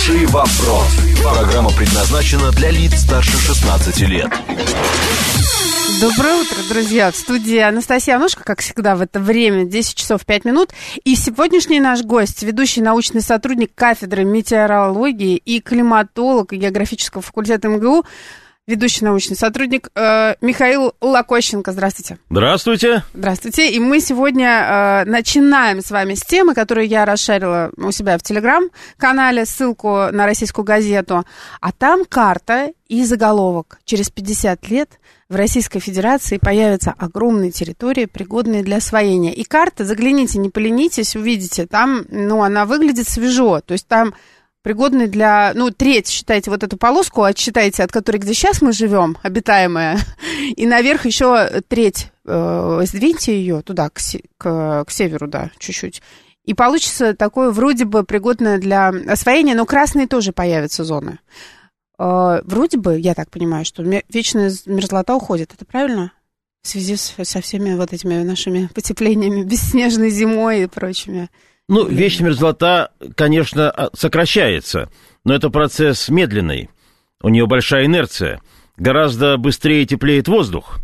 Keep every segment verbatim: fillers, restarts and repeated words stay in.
Хороший вопрос. Программа предназначена для лиц старше шестнадцати лет. Доброе утро, друзья. В студии Анастасия Анушка, как всегда, в это время, десять часов пять минут. И сегодняшний наш гость, ведущий научный сотрудник кафедры метеорологии и климатолог географического факультета эм гэ у, ведущий научный сотрудник э, Михаил Лакощенко. Здравствуйте. Здравствуйте. Здравствуйте. И мы сегодня э, начинаем с вами с темы, которую я расшарила у себя в Телеграм-канале, ссылку на Российскую газету. А там карта и заголовок. Через пятьдесят лет в Российской Федерации появятся огромные территории, пригодные для освоения. И карта, загляните, не поленитесь, увидите, там, ну, она выглядит свежо. То есть там пригодные для, ну, треть, считайте, вот эту полоску, отсчитайте, от которой, где сейчас мы живем, обитаемая, и наверх еще треть, э, сдвиньте ее туда, к, к, к северу, да, чуть-чуть. И получится такое вроде бы пригодное для освоения, но красные тоже появятся зоны. Вроде бы, я так понимаю, что вечная мерзлота уходит. Это правильно? В связи с, со всеми вот этими нашими потеплениями, бесснежной зимой и прочими. Ну, вечная мерзлота, конечно, сокращается, но это процесс медленный. У нее большая инерция. Гораздо быстрее теплеет воздух.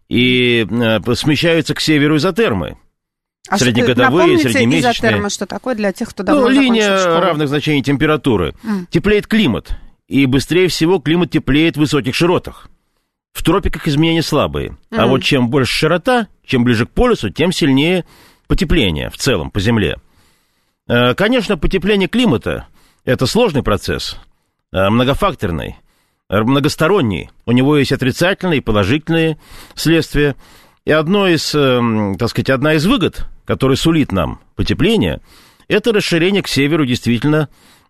И смещаются к северу изотермы. А среднегодовые, что, среднемесячные. Изотерма, что такое для тех, кто давно ну, закончил линия школу? Равных значений температуры. Mm. Теплеет климат. И быстрее всего климат теплеет в высоких широтах. В тропиках изменения слабые. Mm. А вот чем больше широта, чем ближе к полюсу, тем сильнее потепление в целом по Земле. Конечно, потепление климата – это сложный процесс, многофакторный, многосторонний. У него есть отрицательные и положительные следствия. И одно из, так сказать, одна из выгод, которая сулит нам потепление, это расширение к северу действительно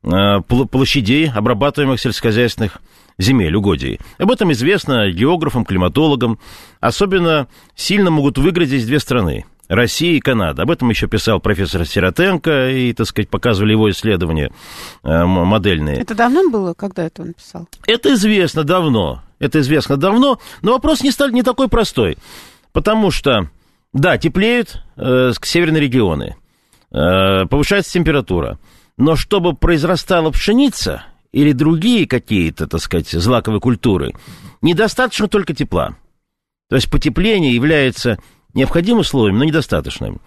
площадей обрабатываемых сельскохозяйственных земель, угодий. Об этом известно географам, климатологам. Особенно сильно могут выиграть здесь две страны – Россия и Канада. Об этом еще писал профессор Сиротенко, и, так сказать, показывали его исследования модельные. Это давно было, когда это он писал? Это известно давно. Это известно давно, но вопрос не, стал, не такой простой. Потому что, да, теплеют э, северные регионы, э, повышается температура. Но чтобы произрастала пшеница или другие какие-то, так сказать, злаковые культуры, недостаточно только тепла. То есть потепление является необходимым условием, но недостаточным.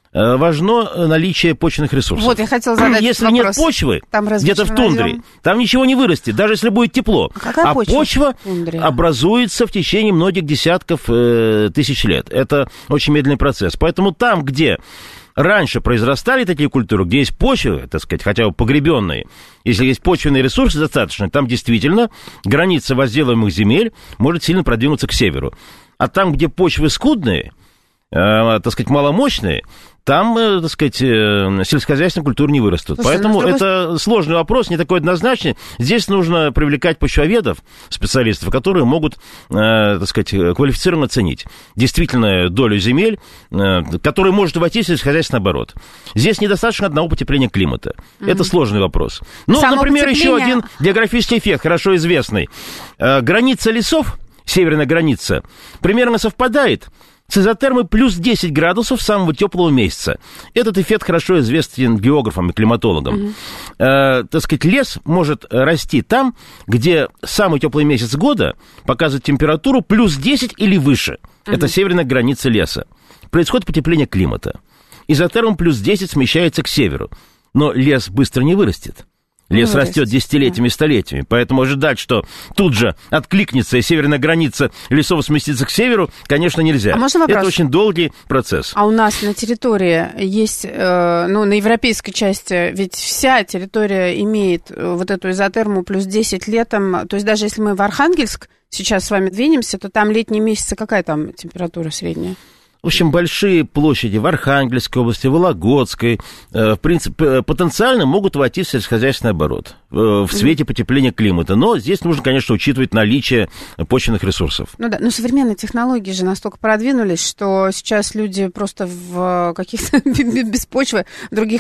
Важно наличие почвенных ресурсов. Вот, я хотела задать Если вопрос. Нет почвы, где-то в тундре, найдем? Там ничего не вырастет, даже если будет тепло. А, какая а почва, почва образуется в течение многих десятков э, тысяч лет. Это очень медленный процесс. Поэтому там, где раньше произрастали такие культуры, где есть почвы, так сказать, хотя бы погребенные, если есть почвенные ресурсы достаточно, там действительно граница возделываемых земель может сильно продвинуться к северу. А там, где почвы скудные, э, так сказать, маломощные, там, э, так сказать, э, сельскохозяйственные культуры не вырастут. Слушай, поэтому другой... это сложный вопрос, не такой однозначный. Здесь нужно привлекать почвоведов, специалистов, которые могут, э, так сказать, квалифицированно оценить действительно долю земель, э, которая может войти в сельскохозяйственный оборот. Здесь недостаточно одного потепления климата. Mm-hmm. Это сложный вопрос. Ну, Само например, потепление... еще один географический эффект, хорошо известный. Э, граница лесов, северная граница, примерно совпадает с изотермой плюс десять градусов самого теплого месяца. Этот эффект хорошо известен географам и климатологам. Mm-hmm. Э, так сказать, лес может расти там, где самый теплый месяц года показывает температуру плюс десять или выше. Mm-hmm. Это северная граница леса. Происходит потепление климата. Изотерма плюс десять смещается к северу. Но лес быстро не вырастет. Лес ну, растет десятилетиями и столетиями, поэтому ожидать, что тут же откликнется и северная граница лесов сместится к северу, конечно, нельзя. А можно вопрос? Это очень долгий процесс. А у нас на территории есть, э, ну, на европейской части, ведь вся территория имеет вот эту изотерму плюс десять летом, то есть даже если мы в Архангельск сейчас с вами двинемся, то там летние месяцы какая там температура средняя? В общем, большие площади в Архангельской области, Вологодской, в принципе, потенциально могут войти в сельскохозяйственный оборот в свете потепления климата. Но здесь нужно, конечно, учитывать наличие почвенных ресурсов. Ну да, но современные технологии же настолько продвинулись, что сейчас люди просто в каких-то без почвы, в других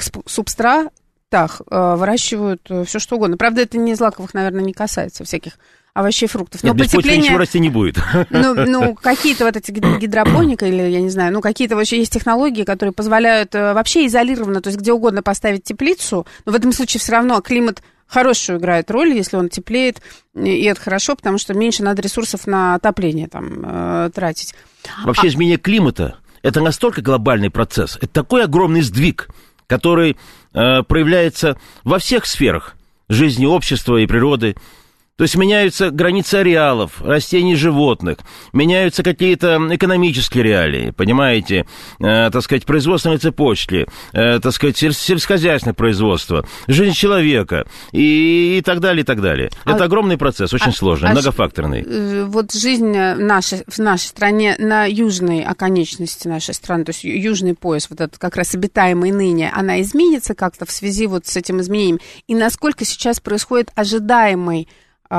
субстратах выращивают все что угодно. Правда, это не злаковых, наверное, не касается всяких овощей, фруктов. Но Нет, без потепление... почвы ничего расти не будет. Ну, ну, какие-то вот эти гидропоника, или, я не знаю, ну, какие-то вообще есть технологии, которые позволяют вообще изолированно, то есть где угодно поставить теплицу, но в этом случае все равно климат хорошую играет роль, если он теплеет, и это хорошо, потому что меньше надо ресурсов на отопление там э, тратить. Вообще а... изменение климата – это настолько глобальный процесс, это такой огромный сдвиг, который э, проявляется во всех сферах жизни общества и природы. То есть меняются границы ареалов, растений и животных, меняются какие-то экономические реалии, понимаете, э, так сказать, производственные цепочки, э, так сказать, сель- сельскохозяйственное производство, жизнь человека и, и так далее, и так далее. А, Это огромный процесс, очень а, сложный, а многофакторный. Ш, вот жизнь наша, в нашей стране на южной оконечности нашей страны, то есть южный пояс, вот этот как раз обитаемый ныне, она изменится как-то в связи вот с этим изменением? И насколько сейчас происходит ожидаемый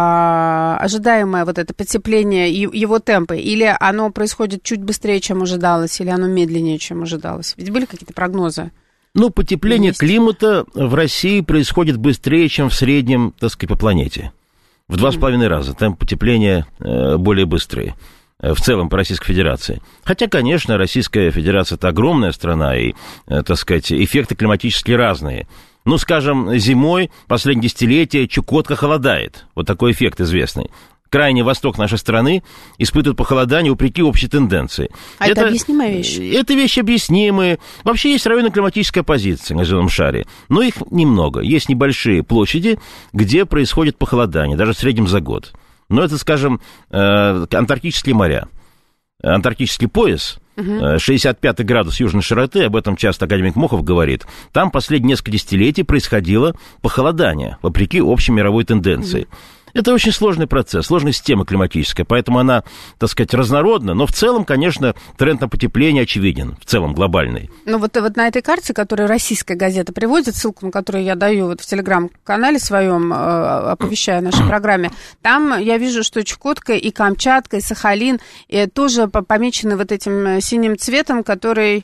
ожидаемое вот это потепление, его темпы, или оно происходит чуть быстрее, чем ожидалось, или оно медленнее, чем ожидалось? Ведь были какие-то прогнозы? Ну, потепление Есть. климата в России происходит быстрее, чем в среднем, так сказать, по планете. В два с половиной раза. Темп потепления более быстрый в целом по Российской Федерации. Хотя, конечно, Российская Федерация – это огромная страна, и, так сказать, эффекты климатические разные. Ну, скажем, зимой, последнее десятилетие, Чукотка холодает. Вот такой эффект известный. Крайний восток нашей страны испытывает похолодание вопреки общей тенденции. А это, это объяснимая вещь? Это вещи объяснимые. Вообще есть районы климатической оппозиции на земном шаре, но их немного. Есть небольшие площади, где происходит похолодание, даже в среднем за год. Но это, скажем, антарктические моря. Антарктический пояс, угу. шестьдесят пятый градус южной широты, об этом часто академик Мохов говорит, там последние несколько десятилетий происходило похолодание, вопреки общей мировой тенденции. Угу. Это очень сложный процесс, сложная система климатическая, поэтому она, так сказать, разнородна, но в целом, конечно, тренд на потепление очевиден, в целом глобальный. Ну вот, вот на этой карте, которую российская газета приводит, ссылку на которую я даю вот в телеграм-канале своем, оповещая о нашей программе, там я вижу, что Чукотка и Камчатка, и Сахалин и тоже помечены вот этим синим цветом, который,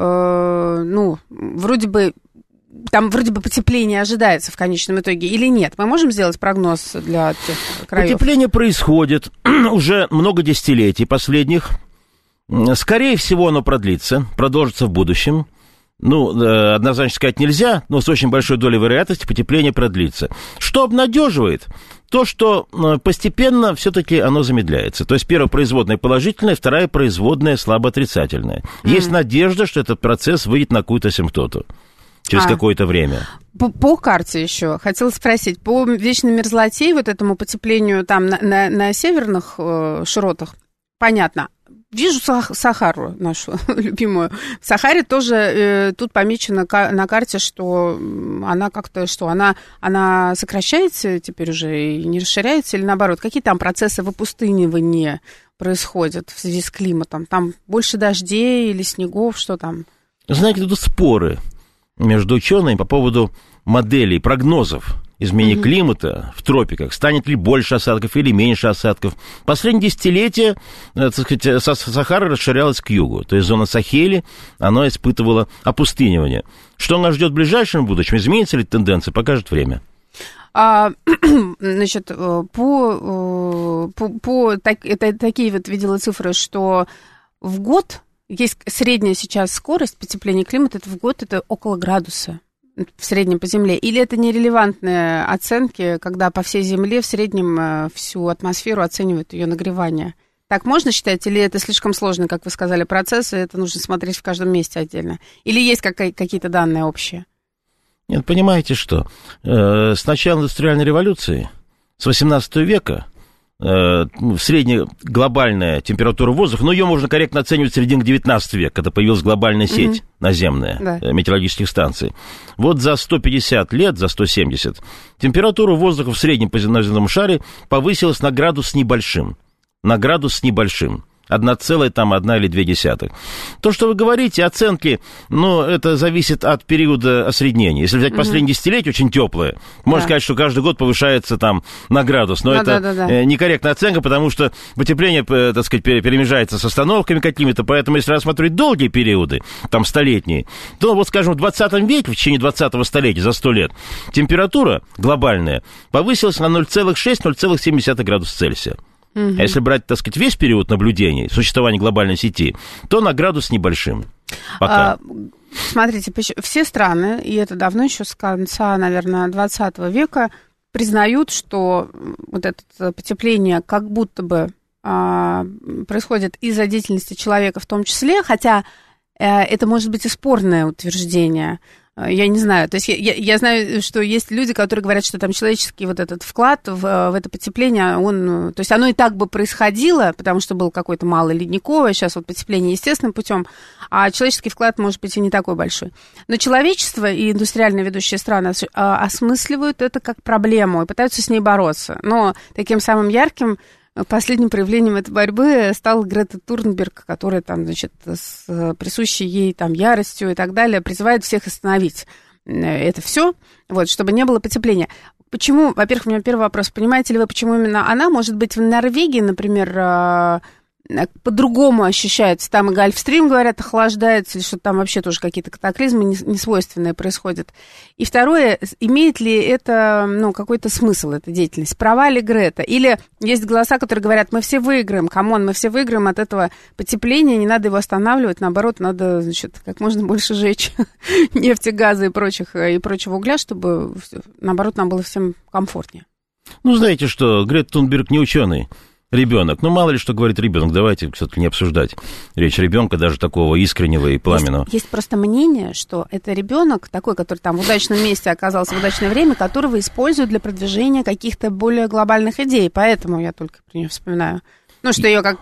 э, ну, вроде бы... Там вроде бы потепление ожидается в конечном итоге или нет? Мы можем сделать прогноз для тех краев? Потепление происходит уже много десятилетий последних. Скорее всего, оно продлится, продолжится в будущем. Ну, однозначно сказать нельзя, но с очень большой долей вероятности потепление продлится. Что обнадеживает? То, что постепенно все-таки оно замедляется. То есть первая производная положительная, вторая производная слабо отрицательная. Mm-hmm. Есть надежда, что этот процесс выйдет на какую-то асимптоту через а, какое-то время. По, по карте еще хотела спросить, по вечной мерзлоте, вот этому потеплению там на, на, на северных э, широтах, понятно. Вижу Сахару, нашу любимую. В Сахаре тоже э, тут помечено на карте, что она как-то, что она, она сокращается теперь уже и не расширяется, или наоборот, какие там процессы выпустынивания происходят в связи с климатом? Там больше дождей или снегов, что там? Знаете, тут споры между учеными по поводу моделей, прогнозов изменения mm-hmm. климата в тропиках. Станет ли больше осадков или меньше осадков? Последние десятилетия, так сказать, Сахара расширялась к югу. То есть зона Сахели, она испытывала опустынивание. Что нас ждет в ближайшем будущем? Изменится ли тенденция? Покажет время. А, значит, по, по, по так, это, такие вот видела цифры, что в год... Есть средняя сейчас скорость потепления климата, это в год, это около градуса в среднем по Земле. Или это нерелевантные оценки, когда по всей Земле в среднем всю атмосферу оценивают ее нагревание? Так можно считать? Или это слишком сложный, как вы сказали, процесс, и это нужно смотреть в каждом месте отдельно? Или есть какие-то данные общие? Нет, понимаете что? С начала индустриальной революции, с восемнадцатого века, средняя глобальная температура воздуха, но ее можно корректно оценивать в середине девятнадцатого века, когда появилась глобальная сеть mm-hmm. наземная да. метеорологических станций. Вот за сто пятьдесят лет, за сто семьдесят, температура воздуха в среднем по земному шаре повысилась на градус с небольшим. На градус с небольшим. Одна целая, там, одна или две десятых. То, что вы говорите, оценки, ну, это зависит от периода осреднения. Если взять угу. последние десятилетия, очень теплые, можно да. сказать, что каждый год повышается там на градус. Но ну, это да, да, да. некорректная оценка, потому что потепление, так сказать, перемежается с остановками какими-то. Поэтому, если рассматривать долгие периоды, там, столетние, то, вот, скажем, в двадцатом веке, в течение двадцатого столетия, за сто лет, температура глобальная повысилась на ноль целых шесть - ноль целых семь десятых градуса Цельсия. Угу. А если брать, так сказать, весь период наблюдений, существования глобальной сети, то на градус небольшим. Пока. А, смотрите, все страны, и это давно еще с конца, наверное, двадцатого века, признают, что вот это потепление как будто бы а, происходит из-за деятельности человека в том числе, хотя а, это может быть и спорное утверждение. Я не знаю, то есть я, я, я знаю, что есть люди, которые говорят, что там человеческий вот этот вклад в, в это потепление, он, то есть оно и так бы происходило, потому что был какой-то малый ледниковый, сейчас вот потепление естественным путем, а человеческий вклад может быть и не такой большой. Но человечество и индустриально ведущие страны осмысливают это как проблему и пытаются с ней бороться. Но таким самым ярким последним проявлением этой борьбы стала Грета Тунберг, которая там, значит, с присущей ей там яростью и так далее призывает всех остановить это все, вот, чтобы не было потепления. Почему, во-первых, у меня первый вопрос, понимаете ли вы, почему именно она, может быть, в Норвегии, например, по-другому ощущается, там и Гольфстрим, говорят, охлаждается, или что-то там вообще тоже какие-то катаклизмы несвойственные происходят. И второе, имеет ли это, ну, какой-то смысл, эта деятельность? Права ли Грета? Или есть голоса, которые говорят, мы все выиграем, камон, мы все выиграем от этого потепления, не надо его останавливать, наоборот, надо, значит, как можно больше жечь нефти, газа и прочих, и прочего угля, чтобы, наоборот, нам было всем комфортнее. Ну, знаете что, Грета Тунберг не ученый. Ребенок. Ну, мало ли что говорит ребенок. Давайте все-таки не обсуждать речь ребенка, даже такого искреннего и пламенного. Есть, есть просто мнение, что это ребенок такой, который там в удачном месте оказался в удачное время, которого используют для продвижения каких-то более глобальных идей. Поэтому я только про нее вспоминаю. Ну, что ее как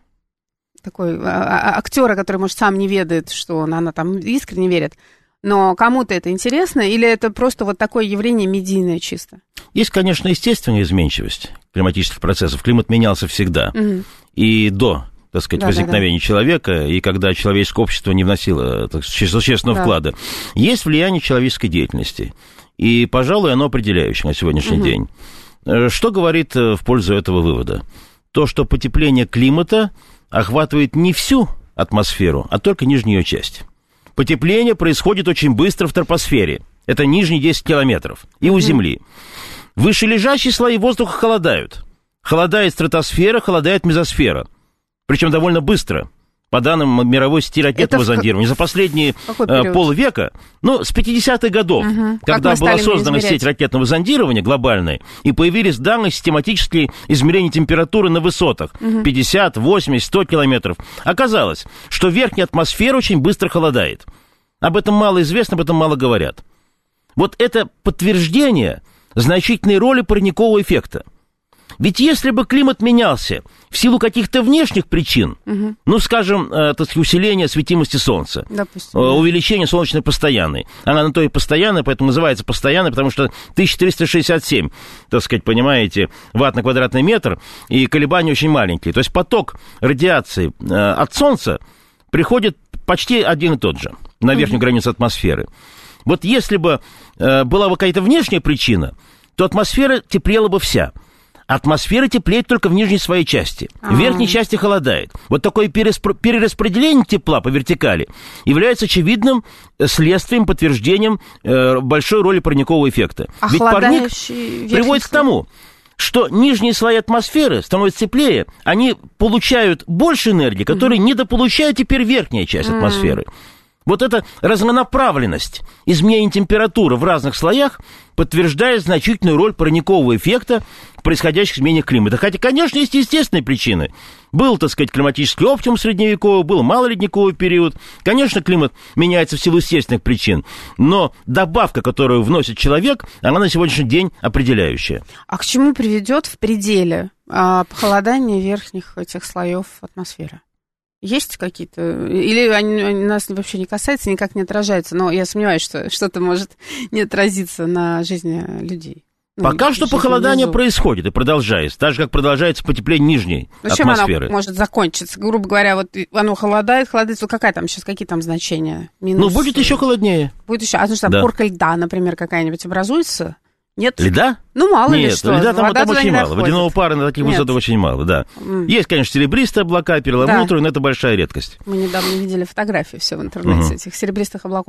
такой актера, который, может, сам не ведает, что она, она там искренне верит. Но кому-то это интересно, или это просто вот такое явление медийное чисто? Есть, конечно, естественная изменчивость климатических процессов. Климат менялся всегда. Угу. И до, так сказать, да, возникновения да, да. человека, и когда человеческое общество не вносило так, существенного да. вклада. Есть влияние человеческой деятельности. И, пожалуй, оно определяющее на сегодняшний угу. день. Что говорит в пользу этого вывода? То, что потепление климата охватывает не всю атмосферу, а только нижнюю ее часть. Потепление происходит очень быстро в тропосфере. Это нижние десять километров. И у Земли. Вышележащие слои воздуха холодают. Холодает стратосфера, холодает мезосфера. Причем довольно быстро. По данным мировой сети ракетного зондирования. За последние э, полвека, ну, с пятидесятых годов, угу. когда была создана сеть ракетного зондирования глобальная, и появились данные систематические измерения температуры на высотах. Угу. пятьдесят, восемьдесят, сто километров. Оказалось, что верхняя атмосфера очень быстро холодает. Об этом мало известно, об этом мало говорят. Вот это подтверждение значительной роли парникового эффекта. Ведь если бы климат менялся в силу каких-то внешних причин, угу. ну, скажем, э, так сказать, усиление светимости Солнца, Допустим, э, увеличение солнечной постоянной, она на то и постоянная, поэтому называется постоянной, потому что тысяча триста шестьдесят семь, так сказать, понимаете, ватт на квадратный метр, и колебания очень маленькие. То есть поток радиации э, от Солнца приходит почти один и тот же на верхнюю угу. границу атмосферы. Вот если бы э, была бы какая-то внешняя причина, то атмосфера теплела бы вся. Атмосфера теплеет только в нижней своей части. В верхней части холодает. Вот такое переспро- перераспределение тепла по вертикали является очевидным следствием, подтверждением э, большой роли парникового эффекта. А ведь парник приводит к тому, что нижние слои атмосферы становятся теплее, они получают больше энергии, которую mm-hmm. недополучает теперь верхняя часть mm-hmm. атмосферы. Вот эта разнонаправленность изменения температуры в разных слоях подтверждает значительную роль парникового эффекта в происходящих изменениях климата. Хотя, конечно, есть естественные причины. Был, так сказать, климатический оптимум средневековый, был малоледниковый период. Конечно, климат меняется в силу естественных причин, но добавка, которую вносит человек, она на сегодняшний день определяющая. А к чему приведет в пределе а, похолодание верхних этих слоев атмосферы? Есть какие-то... Или они, они нас вообще не касаются, никак не отражаются? Но я сомневаюсь, что что-то может не отразиться на жизни людей. Ну, Пока что похолодание внизу происходит и продолжается, так же, как продолжается потепление нижней ну, атмосферы. Чем оно может закончиться? Грубо говоря, вот оно холодает, холодает, какая там сейчас, какие там значения? Минус... Ну, будет еще холоднее. Будет еще, а ну что, да. корка льда, например, какая-нибудь образуется? Нет? Льда? Ну, мало Нет, ли что. Льда там, там очень мало. Доходит. Водяного пара на таких Нет. высотах очень мало, да. Mm. Есть, конечно, серебристые облака, перламутровые, да. но это большая редкость. Мы недавно видели фотографии все в интернете, угу. этих серебристых облаков.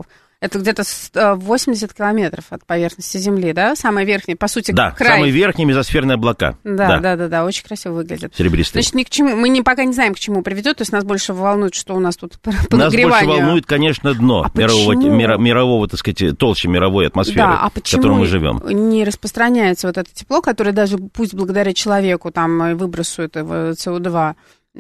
Это где-то восемьдесят километров от поверхности Земли, да? Самая верхняя, по сути, да, край. самые верхние мезосферные облака. Да, да, да, да, да, очень красиво выглядит. Серебристые. Значит, ни к чему, мы не, пока не знаем, к чему приведет, то есть нас больше волнует, что у нас тут по Нас нагреванию. больше волнует, конечно, дно а мирового, мира, почему? мирового, так сказать, толще мировой атмосферы, да, а в которой мы живем. Не распространяется вот это тепло, которое даже пусть благодаря человеку, там, выбросу этого С О два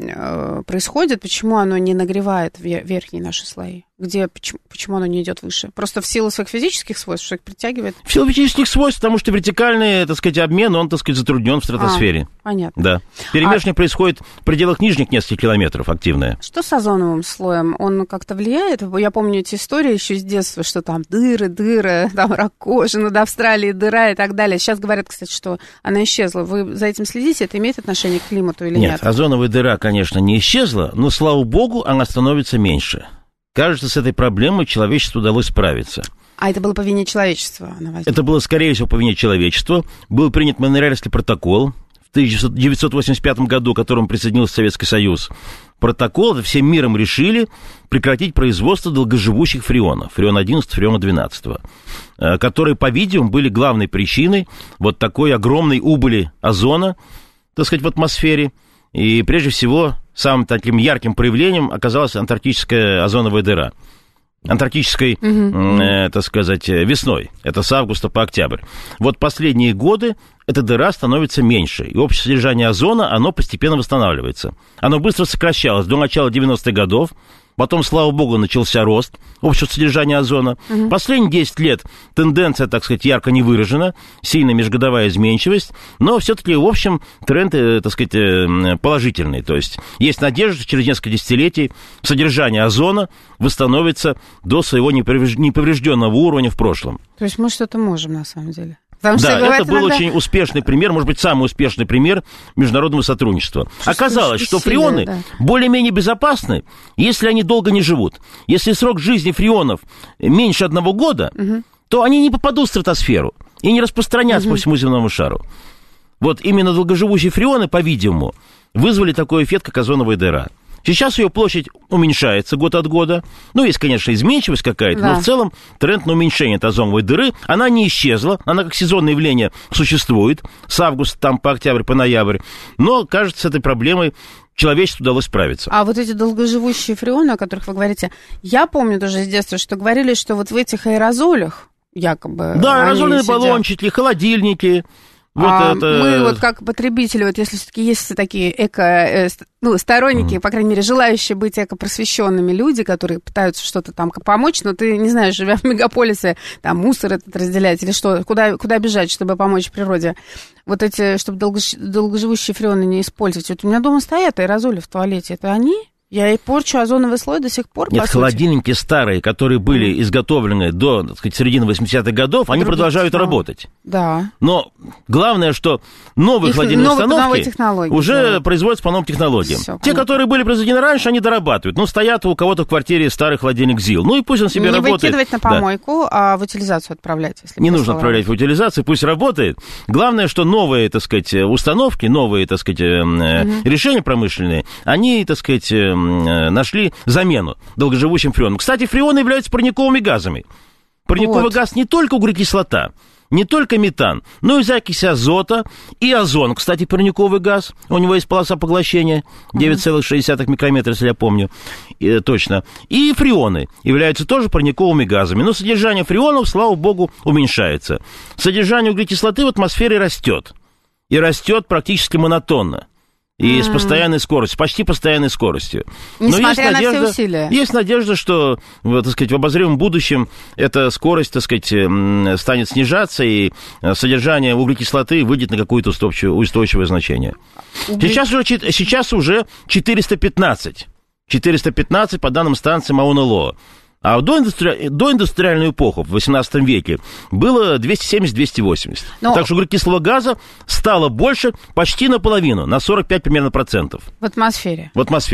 э, происходит, почему оно не нагревает верхние наши слои? Где, почему, почему оно не идет выше? Просто в силу своих физических свойств, что их притягивает? В силу физических свойств, потому что вертикальный, так сказать, обмен, он, так сказать, затруднен в стратосфере. А, понятно. Да. Перемешивание а... происходит в пределах нижних нескольких километров, активное. Что с озоновым слоем? Он как-то влияет? Я помню эти истории еще с детства, что там дыры, дыры, там рак кожи над Австралией, дыра и так далее. Сейчас говорят, кстати, что она исчезла. Вы за этим следите? Это имеет отношение к климату или нет? Нет, озоновая дыра, конечно, не исчезла, но, слава богу, она становится меньше. Кажется, с этой проблемой человечеству удалось справиться. А это было по вине человечества? Это было, скорее всего, по вине человечества. Был принят Монреальский протокол в тысяча девятьсот восемьдесят пятом году, к которому присоединился Советский Союз. Протокол всем миром решили прекратить производство долгоживущих фреонов, фреон одиннадцать, фреон двенадцать, которые, по-видимому, были главной причиной вот такой огромной убыли озона, так сказать, в атмосфере. И прежде всего самым таким ярким проявлением оказалась антарктическая озоновая дыра. Антарктической, mm-hmm. э, так сказать, весной. Это с августа по октябрь. Вот последние годы эта дыра становится меньше. И общее содержание озона, оно постепенно восстанавливается. Оно быстро сокращалось до начала девяностых годов. Потом, слава богу, начался рост общего содержания озона. Угу. Последние десять лет тенденция, так сказать, ярко не выражена, сильная межгодовая изменчивость, но все-таки, в общем, тренд, так сказать, положительный. То есть есть надежда, что через несколько десятилетий содержание озона восстановится до своего неповрежденного уровня в прошлом. То есть мы что-то можем, на самом деле. Потому да, что, это был иногда... очень успешный пример, может быть, самый успешный пример международного сотрудничества. Чувствуешь Оказалось, что усилия, фреоны да. более-менее безопасны, если они долго не живут. Если срок жизни фреонов меньше одного года, угу. то они не попадут в стратосферу и не распространятся угу. по всему земному шару. Вот именно долгоживущие фреоны, по-видимому, вызвали такой эффект, как озоновая дыра. Сейчас ее площадь уменьшается год от года. Ну, есть, конечно, изменчивость какая-то, да. но в целом тренд на уменьшение этой озоновой дыры, она не исчезла, она как сезонное явление существует с августа там, по октябрь, по ноябрь. Но, кажется, с этой проблемой человечеству удалось справиться. А вот эти долгоживущие фреоны, о которых вы говорите, я помню тоже с детства, что говорили, что вот в этих аэрозолях якобы... Да, аэрозольные баллончики, холодильники... Вот а это... Мы вот как потребители, вот если все-таки есть такие эко, ну, сторонники, mm. по крайней мере, желающие быть экопросвещенными люди, которые пытаются что-то там помочь, но ты не знаешь, живя в мегаполисе, там мусор этот разделять или что, куда, куда бежать, чтобы помочь природе. Вот эти, чтобы долгож... долгоживущие фреоны не использовать. Вот у меня дома стоят аэрозоли в туалете, это они? Я и порчу озоновый слой до сих пор, Нет, по холодильники сути. старые, которые были mm. изготовлены до, так сказать, середины восьмидесятых годов, они Других продолжают технологий. работать. Да. Но главное, что новые Их холодильные новые, установки уже да. производятся по новым технологиям. Всё, Те, которые были произведены раньше, они дорабатывают. Ну, стоят у кого-то в квартире старый холодильник ЗИЛ. Ну, и пусть он себе Не работает. Не выкидывать на помойку, да. а в утилизацию отправлять. Если Не нужно отправлять работать. в утилизацию, пусть работает. Главное, что новые, так сказать, установки, новые, так сказать, mm-hmm. решения промышленные, они, так сказать, нашли замену долгоживущим фреонам. Кстати, фреоны являются парниковыми газами. Парниковый вот. газ не только углекислота, не только метан, но и закись азота и озон. Кстати, парниковый газ, у него есть полоса поглощения девять целых шесть десятых микрометра, если я помню и, точно. И фреоны являются тоже парниковыми газами. Но содержание фреонов, слава богу, уменьшается. Содержание углекислоты в атмосфере растет. И растет практически монотонно. И mm. с постоянной скоростью, почти постоянной скоростью. Несмотря Но есть на надежда, все усилия. Есть надежда, что, так сказать, в обозримом будущем эта скорость, так сказать, станет снижаться, и содержание углекислоты выйдет на какое-то устойчивое, устойчивое значение. Угли... Сейчас, уже, сейчас уже четыреста пятнадцать. четыреста пятнадцать по данным станции МАО-НЛО. А в доиндустри... доиндустриальную эпоху, в восемнадцатом веке, было двести семьдесят - двести восемьдесят. Но... Так что углекислого газа стало больше почти наполовину, на сорок пять примерно процентов. В атмосфере? В атмосфере.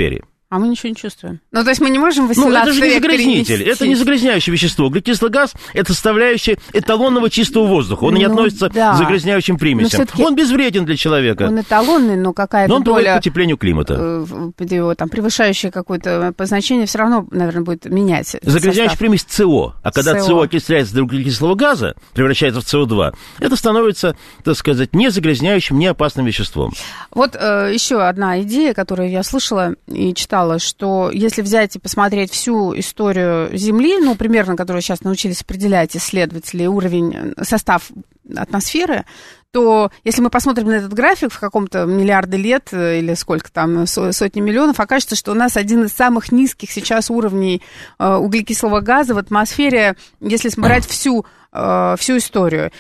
А мы ничего не чувствуем. Ну, то есть мы не можем восемнадцатый Ну, это же не век загрязнитель, перенести. это не загрязняющее вещество. Углекислый газ – это составляющая эталонного чистого воздуха. Он ну, не относится да. к загрязняющим примесям. Он безвреден для человека. Он эталонный, но какая-то но он доля... приводит к потеплению климата. Его там превышающее какое-то значение все равно, наверное, будет менять. Загрязняющая примесь СО. А когда СО, СО окисляется до углекислого газа, превращается в СО2, это становится, так сказать, не загрязняющим, не опасным веществом. Вот э, еще одна идея, которую я слышала и читала, что если взять и посмотреть всю историю Земли, ну, примерно, которую сейчас научились определять исследователи, уровень, состав атмосферы, то если мы посмотрим на этот график в каком-то миллиарде лет или сколько там, сотни миллионов, окажется, что у нас один из самых низких сейчас уровней э, углекислого газа в атмосфере, если брать всю всю историю.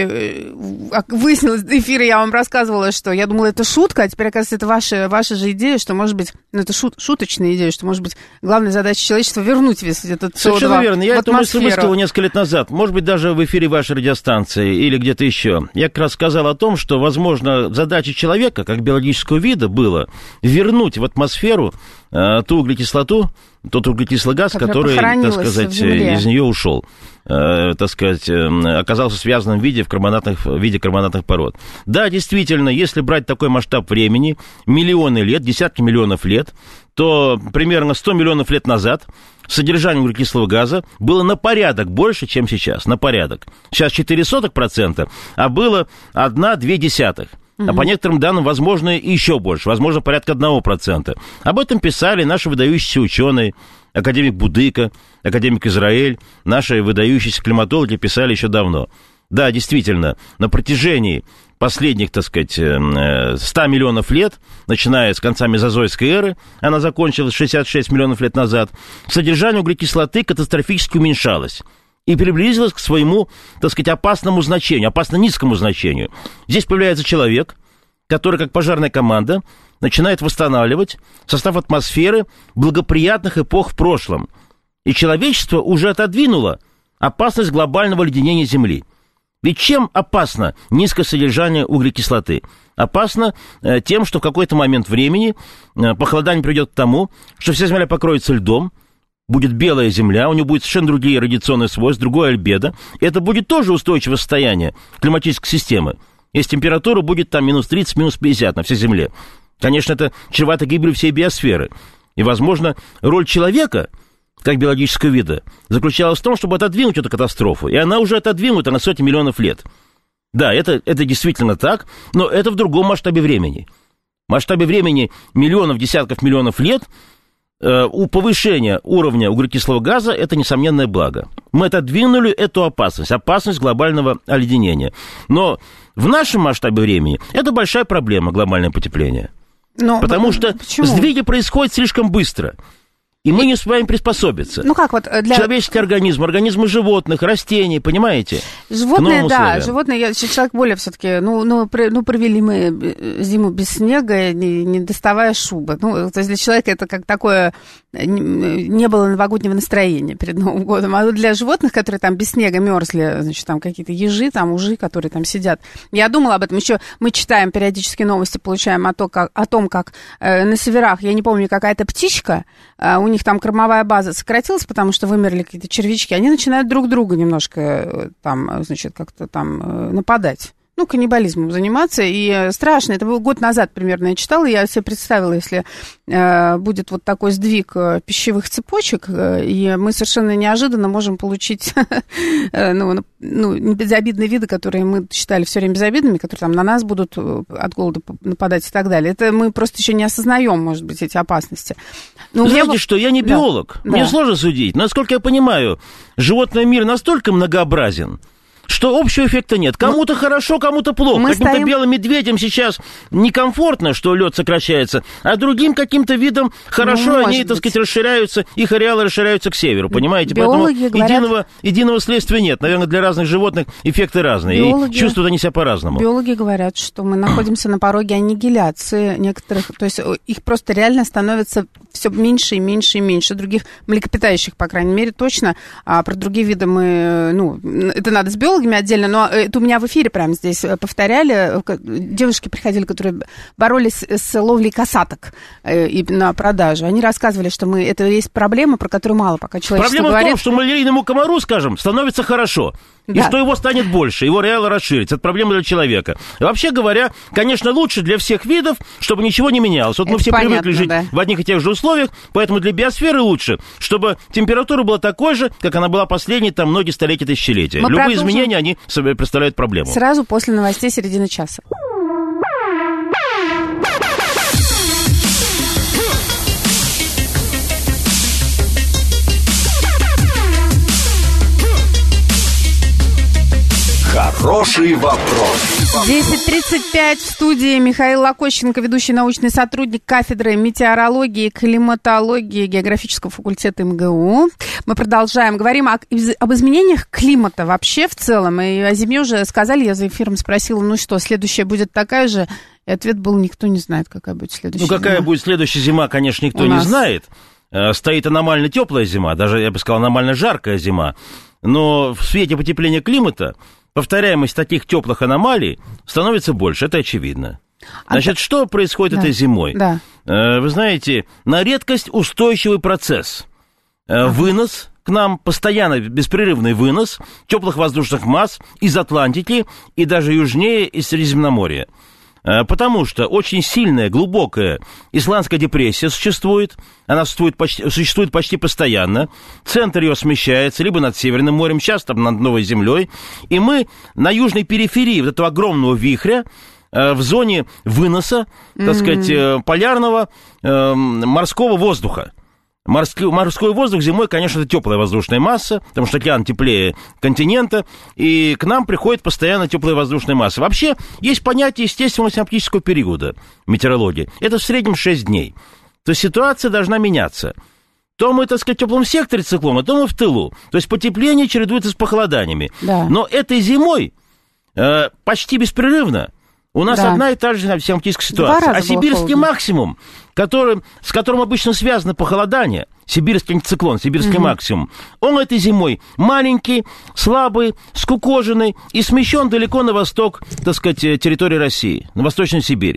И выяснилось до эфира, я вам рассказывала, что я думала, это шутка, а теперь, оказывается, это ваша, ваша же идея, что, может быть, ну, это шут, шуточная идея, что, может быть, главная задача человечества вернуть весь этот СО2 Совершенно верно. Я в эту мысль высказал несколько лет назад. Может быть, даже в эфире вашей радиостанции или где-то еще. Я как раз сказал о том, что, возможно, задача человека, как биологического вида, было вернуть в атмосферу э, ту углекислоту, тот углекислый газ, который, так сказать, из нее ушел, э, так сказать, э, оказался в связанном виде в, карбонатных, в виде карбонатных пород. Да, действительно, если брать такой масштаб времени, миллионы лет, десятки миллионов лет, то примерно сто миллионов лет назад содержание углекислого газа было на порядок больше, чем сейчас, на порядок. Сейчас четыре сотых процента, а было одна-две десятых. А по некоторым данным, возможно, еще больше, возможно, порядка одного процента. Об этом писали наши выдающиеся ученые, академик Будыка, академик Израиль, наши выдающиеся климатологи писали еще давно. Да, действительно, на протяжении последних, так сказать, ста миллионов лет, начиная с конца мезозойской эры, она закончилась шестьдесят шесть миллионов лет назад, содержание углекислоты катастрофически уменьшалось. И приблизилась к своему, так сказать, опасному значению, опасно низкому значению. Здесь появляется человек, который, как пожарная команда, начинает восстанавливать состав атмосферы благоприятных эпох в прошлом. И человечество уже отодвинуло опасность глобального леденения Земли. Ведь чем опасно низкое содержание углекислоты? Опасно э, тем, что в какой-то момент времени э, похолодание приведет к тому, что вся Земля покроется льдом, будет белая Земля, у нее будет совершенно другие радиационные свойства, другое альбедо. И это будет тоже устойчивое состояние климатической системы. Если температура будет там минус тридцать, минус пятьдесят на всей Земле. Конечно, это чревато гибелью всей биосферы. И, возможно, роль человека, как биологического вида, заключалась в том, чтобы отодвинуть эту катастрофу. И она уже отодвинута на сотни миллионов лет. Да, это, это действительно так, но это в другом масштабе времени. В масштабе времени миллионов, десятков миллионов лет у повышения уровня углекислого газа это несомненное благо. Мы отодвинули эту опасность, опасность глобального оледенения. Но в нашем масштабе времени это большая проблема, глобальное потепление. Но, Потому что почему? Сдвиги происходят слишком быстро. И мы не успеваем приспособиться. Ну как вот для... Человеческий организм, организмы животных, растений, понимаете? Животные, да, животные, я, человек более все-таки, ну, ну, при, ну, провели мы зиму без снега, не, не доставая шубы. Ну, то есть для человека это как такое, не было новогоднего настроения перед Новым годом. А для животных, которые там без снега мерзли, значит, там какие-то ежи, там ужи, которые там сидят. Я думала об этом. Еще мы читаем периодически новости, получаем о, то, как, о том, как э, на северах, я не помню, какая-то птичка, э, у них там кормовая база сократилась, потому что вымерли какие-то червячки, они начинают друг друга немножко там, значит, как-то там нападать. Ну, каннибализмом заниматься, и страшно. Это был год назад примерно я читала, я себе представила, если э, будет вот такой сдвиг пищевых цепочек, э, и мы совершенно неожиданно можем получить ну, ну, безобидные виды, которые мы считали все время безобидными, которые там на нас будут от голода нападать и так далее. Это мы просто еще не осознаем, может быть, эти опасности. Но знаете меня... что, я не биолог, да. Мне да. сложно судить. Насколько я понимаю, животный мир настолько многообразен, что общего эффекта нет. Кому-то ну, хорошо, кому-то плохо. Каким-то стоим... белым медведям сейчас некомфортно, что лед сокращается, а другим каким-то видом хорошо, ну, они, так сказать, расширяются, их ареалы расширяются к северу, понимаете? Биологи Поэтому говорят... единого, единого следствия нет. Наверное, для разных животных эффекты разные, Биологи... и чувствуют они себя по-разному. Биологи говорят, что мы находимся на пороге аннигиляции некоторых, то есть их просто реально становится все меньше и меньше и меньше. Других млекопитающих, по крайней мере, точно. А про другие виды мы, ну, это надо с биологами метеорологами отдельно, но это у меня в эфире прямо здесь повторяли. Девушки приходили, которые боролись с ловлей касаток и на продажу. Они рассказывали, что мы, это есть проблема, про которую мало пока человечество Проблема говорит. в том, что малярийному комару, скажем, становится хорошо. И Да. что его станет больше, его реально расширится. Это проблема для человека. И вообще говоря, конечно, лучше для всех видов, чтобы ничего не менялось. Вот мы Это все понятно, привыкли жить да. в одних и тех же условиях, поэтому для биосферы лучше, чтобы температура была такой же, как она была последние там многие столетия, тысячелетия. Мы Любые продолжим изменения, они собой представляют проблему. Сразу после новостей середины часа. Хороший вопрос. десять тридцать пять в студии Михаил Лакощенко, ведущий научный сотрудник кафедры метеорологии и климатологии географического факультета эм гэ у. Мы продолжаем. Говорим о, об изменениях климата вообще в целом. И о зиме уже сказали, я за эфиром спросила, ну что, следующая будет такая же? И ответ был, никто не знает, какая будет следующая Ну, какая зима. будет следующая зима, конечно, никто У не нас. знает. Э, Стоит аномально теплая зима, даже, я бы сказал, аномально жаркая зима. Но в свете потепления климата повторяемость таких теплых аномалий становится больше, это очевидно. Значит, что происходит Да. этой зимой? Да. Э, Вы знаете, на редкость устойчивый процесс. Э, Вынос к нам, постоянно беспрерывный вынос теплых воздушных масс из Атлантики и даже южнее из Средиземноморья. Э, Потому что очень сильная, глубокая исландская депрессия существует. Она существует почти, существует почти постоянно. Центр ее смещается либо над Северным морем, часто над Новой Землей. И мы на южной периферии вот этого огромного вихря, э, в зоне выноса, так Mm-hmm. сказать, э, полярного э, морского воздуха. Морской, морской воздух зимой, конечно, это теплая воздушная масса, потому что океан теплее континента, и к нам приходит постоянно теплая воздушная масса. Вообще, есть понятие естественного синоптического периода в метеорологии. Это в среднем шесть дней. То есть ситуация должна меняться. То мы, так сказать, в теплом секторе циклона, то мы в тылу. То есть потепление чередуется с похолоданиями. Да. Но этой зимой э, почти беспрерывно у нас Да. одна и та же синоптическая Два ситуация. раза А было сибирский холодно. максимум, который, с которым обычно связано похолодание, сибирский антициклон, сибирский Мгм. максимум, он этой зимой маленький, слабый, скукоженный и смещен далеко на восток, так сказать, территории России, на Восточную Сибирь.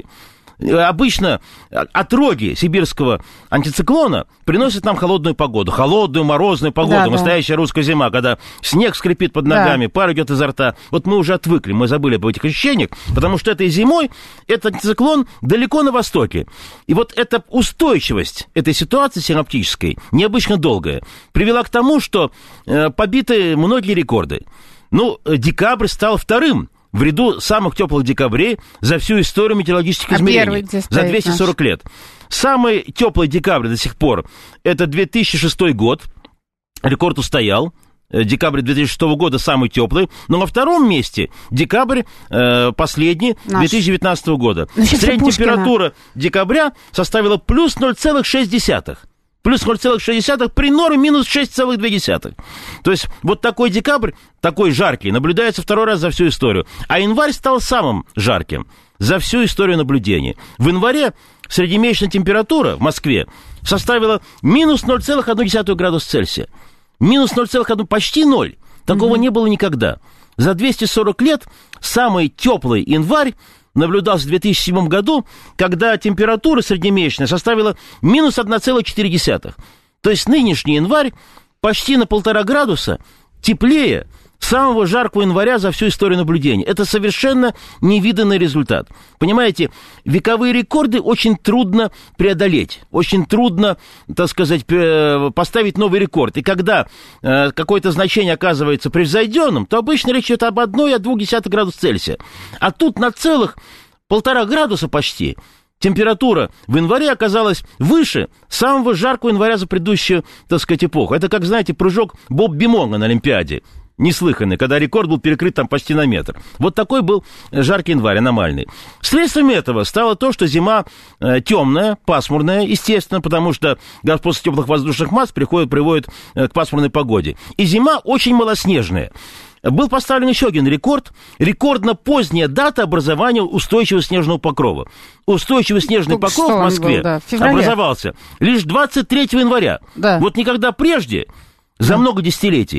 Обычно отроги сибирского антициклона приносят нам холодную погоду, холодную, морозную погоду, Да, да. настоящая русская зима, когда снег скрипит под Да. ногами, пар идет изо рта. Вот мы уже отвыкли, мы забыли об этих ощущениях, потому что этой зимой этот антициклон далеко на востоке. И вот эта устойчивость этой ситуации синоптической, необычно долгая, привела к тому, что э, побиты многие рекорды. Ну, декабрь стал вторым в ряду самых теплых декабрей за всю историю метеорологических А измерений. первый где За стоит двести сорок лет. Самый теплый декабрь до сих пор – это две тысячи шестой год. Рекорд устоял. Э, Декабрь две тысячи шестого года самый теплый. Но на втором месте декабрь э, последний Наш. две тысячи девятнадцатого года. Начался Средняя Пушкина. температура декабря составила плюс ноль целых шесть десятых. Плюс ноль целых шесть десятых при норме минус шесть целых две десятых. То есть вот такой декабрь, такой жаркий, наблюдается второй раз за всю историю. А январь стал самым жарким за всю историю наблюдений. В январе среднемесячная температура в Москве составила минус ноль целых одна десятая градуса Цельсия. Минус ноль целых одна, почти ноль. Такого mm-hmm. не было никогда. За двести сорок лет самый теплый январь наблюдался в две тысячи седьмом году, когда температура среднемесячная составила минус одна целых четыре десятых. То есть нынешний январь почти на полтора градуса теплее самого жаркого января за всю историю наблюдений. Это совершенно невиданный результат. Понимаете, вековые рекорды очень трудно преодолеть, очень трудно, так сказать, поставить новый рекорд. И когда э, какое-то значение оказывается превзойденным, то обычно речь идет об одной и двух десятых градуса Цельсия. А тут на целых полтора градуса почти температура в январе оказалась выше самого жаркого января за предыдущую, так сказать, эпоху. Это, как, знаете, прыжок Боб Бимонга на Олимпиаде. Неслыханный, когда рекорд был перекрыт там почти на метр. Вот такой был жаркий январь, аномальный. Следствием этого стало то, что зима э, темная, пасмурная, естественно, потому что газ после теплых воздушных масс приходит, приводит э, к пасмурной погоде. И зима очень малоснежная. Был поставлен еще один рекорд. Рекордно поздняя дата образования устойчивого снежного покрова. Устойчивый снежный Только покров в Москве был, да, в феврале. образовался лишь двадцать третьего января. Да. Вот никогда прежде, за да. много десятилетий,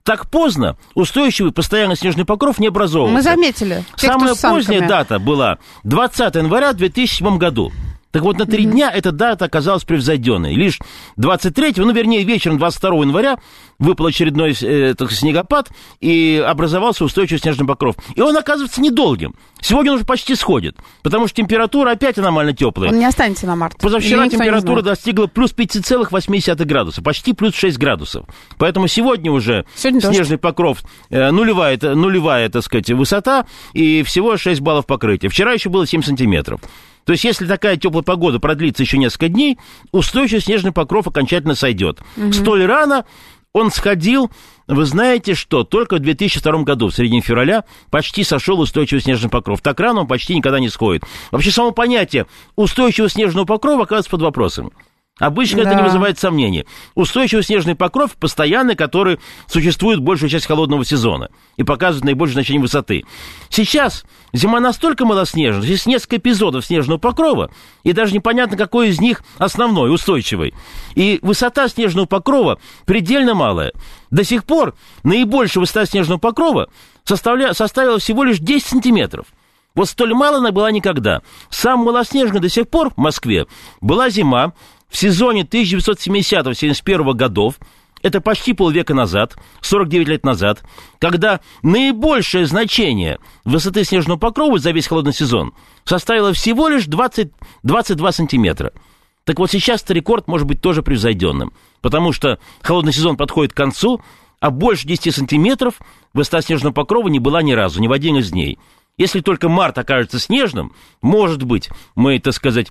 так поздно устойчивый постоянный снежный покров не образовывался. Мы заметили. Тех, Самая поздняя дата была двадцатого января две тысячи седьмого году. Так вот, на три mm-hmm. дня эта дата оказалась превзойденной. Лишь двадцать третьего, ну, вернее, вечером двадцать второго января выпал очередной э, так, снегопад, и образовался устойчивый снежный покров. И он оказывается недолгим. Сегодня он уже почти сходит, потому что температура опять аномально теплая. Он не останется на март. Позавчера температура достигла плюс пять целых восемь десятых градуса, почти плюс шесть градусов. Поэтому сегодня уже сегодня снежный дождь. покров, э, нулевая, нулевая, так сказать, высота, и всего шесть баллов покрытия. Вчера еще было семь сантиметров. То есть, если такая теплая погода продлится еще несколько дней, устойчивый снежный покров окончательно сойдет. Угу. Столь рано он сходил, вы знаете что, только в две тысячи втором году, в середине февраля, почти сошел устойчивый снежный покров. Так рано он почти никогда не сходит. Вообще, само понятие устойчивого снежного покрова оказывается под вопросом. Обычно да. это не вызывает сомнений. Устойчивый снежный покров постоянный, который существует большую часть холодного сезона и показывает наибольшее значение высоты. Сейчас зима настолько малоснежна, здесь несколько эпизодов снежного покрова, и даже непонятно, какой из них основной, устойчивый. И высота снежного покрова предельно малая. До сих пор наибольшая высота снежного покрова составля... составила всего лишь десять сантиметров. Вот столь мало она была никогда. Самой малоснежной до сих пор в Москве была зима в сезоне тысяча девятьсот семидесятого — семьдесят первого годов, это почти полвека назад, сорок девять лет назад, когда наибольшее значение высоты снежного покрова за весь холодный сезон составило всего лишь двадцать, двадцать два сантиметра. Так вот сейчас этот рекорд может быть тоже превзойденным, потому что холодный сезон подходит к концу, а больше десяти сантиметров высота снежного покрова не была ни разу, ни в один из дней. Если только март окажется снежным, может быть, мы, так сказать,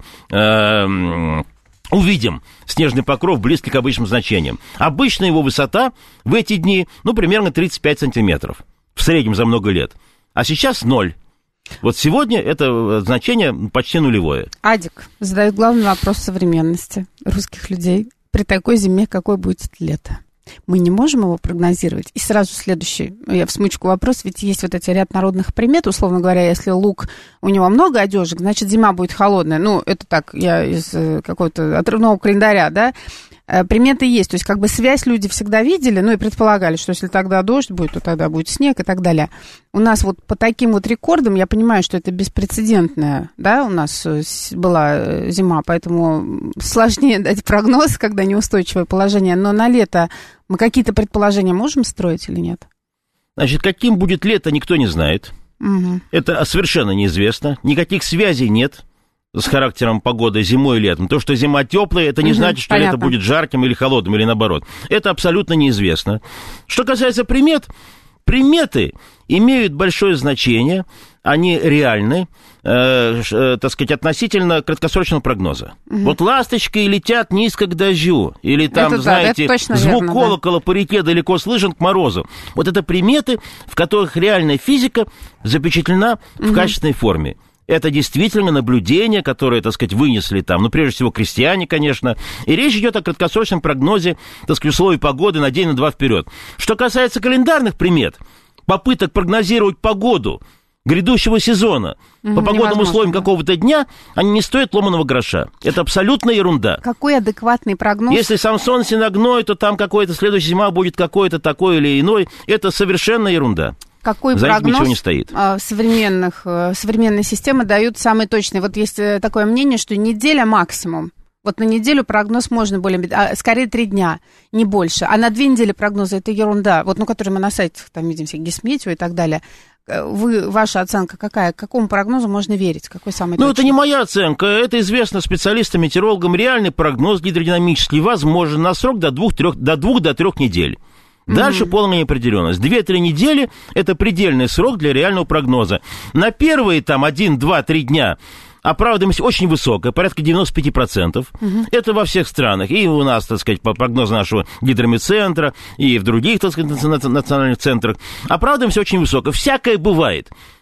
э- увидим снежный покров близкий к обычным значениям. Обычная его высота в эти дни, ну, примерно тридцать пять сантиметров. В среднем за много лет. А сейчас ноль. Вот сегодня это значение почти нулевое. Адик задает главный вопрос современности русских людей. При такой зиме какое будет лето? Мы не можем его прогнозировать. И сразу следующий, я в смычку вопрос, ведь есть вот эти ряд народных примет, условно говоря, если лук, у него много одежек, значит, зима будет холодная. Ну, это так, я из какого-то отрывного календаря, да. Приметы есть, то есть как бы связь люди всегда видели, ну и предполагали, что если тогда дождь будет, то тогда будет снег и так далее. У нас вот по таким вот рекордам, я понимаю, что это беспрецедентная, да, у нас была зима, поэтому сложнее дать прогноз, когда неустойчивое положение, но на лето мы какие-то предположения можем строить или нет? Значит, каким будет лето, никто не знает. Угу. Это совершенно неизвестно, никаких связей нет с характером погоды зимой и летом. То, что зима теплая, это не угу, значит, что понятно. Лето будет жарким или холодным, или наоборот. Это абсолютно неизвестно. Что касается примет, приметы имеют большое значение, они реальны, э, э, так сказать, относительно краткосрочного прогноза. Угу. Вот ласточки летят низко к дождю, или там, это, знаете, да, звук верно, колокола да. по реке далеко слышен к морозу. Вот это приметы, в которых реальная физика запечатлена угу. в качественной форме. Это действительно наблюдения, которые, так сказать, вынесли там, ну, прежде всего, крестьяне, конечно. И речь идет о краткосрочном прогнозе, так сказать, условий погоды на день, на два вперед. Что касается календарных примет, попыток прогнозировать погоду грядущего сезона mm-hmm, по погодным невозможно. Условиям какого-то дня, они не стоят ломаного гроша. Это абсолютная ерунда. Какой адекватный прогноз? Если Самсон синагной, то там какой-то следующая зима будет какой-то такой или иной. Это совершенно ерунда. Какой за прогноз ничего не стоит. Современных, современные системы дают самый точный? Вот есть такое мнение, что неделя максимум. Вот на неделю прогноз можно более... А, скорее три дня, не больше. А на две недели прогноза это ерунда. Вот, ну, которые мы на сайтах там видим, всякие Гисметео и так далее. Вы, ваша оценка какая? К какому прогнозу можно верить? Какой самый точный? Ну, это не моя оценка. Это известно специалистам, метеорологам. Реальный прогноз гидродинамический возможен на срок до двух-трех, до двух до трех недель. Дальше mm-hmm. полная неопределенность. Две-три недели – это предельный срок для реального прогноза. На первые там один, два, три дня оправданность очень высокая, порядка девяносто пять процентов. Mm-hmm. Это во всех странах. И у нас, так сказать, по прогнозу нашего гидромедцентра, и в других, так сказать, национальных центрах. Оправданность очень высокая. Всякое бывает.